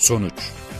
Sonuç.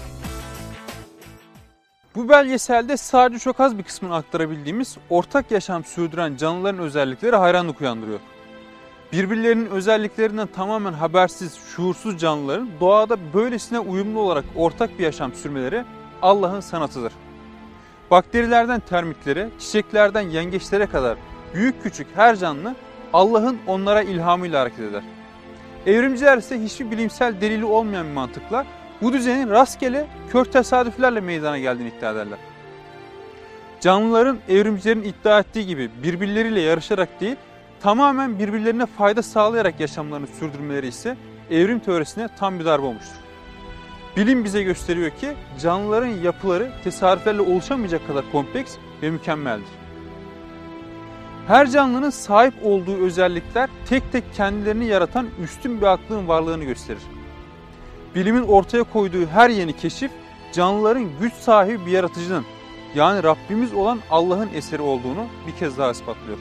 Bu belgeselde sadece çok az bir kısmını aktarabildiğimiz ortak yaşam sürdüren canlıların özellikleri hayranlık uyandırıyor. Birbirlerinin özelliklerinden tamamen habersiz, şuursuz canlıların doğada böylesine uyumlu olarak ortak bir yaşam sürmeleri Allah'ın sanatıdır. Bakterilerden termitlere, çiçeklerden yengeçlere kadar büyük küçük her canlı Allah'ın onlara ilhamıyla hareket eder. Evrimciler ise hiçbir bilimsel delili olmayan bir mantıkla bu düzenin rastgele, kör tesadüflerle meydana geldiğini iddia ederler. Canlıların evrimcilerin iddia ettiği gibi birbirleriyle yarışarak değil, tamamen birbirlerine fayda sağlayarak yaşamlarını sürdürmeleri ise evrim teorisine tam bir darbe olmuştur. Bilim bize gösteriyor ki canlıların yapıları tesadüflerle oluşamayacak kadar kompleks ve mükemmeldir. Her canlının sahip olduğu özellikler tek tek kendilerini yaratan üstün bir aklın varlığını gösterir. Bilimin ortaya koyduğu her yeni keşif, canlıların güç sahibi bir yaratıcının, yani Rabbimiz olan Allah'ın eseri olduğunu bir kez daha ispatlıyor.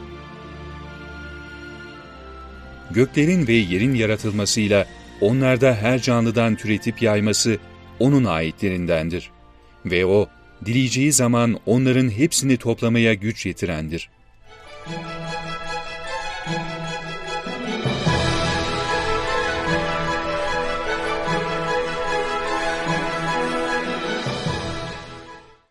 Göklerin ve yerin yaratılmasıyla onlarda her canlıdan türetip yayması O'nun ayetlerindendir. Ve O, dileyeceği zaman onların hepsini toplamaya güç yetirendir.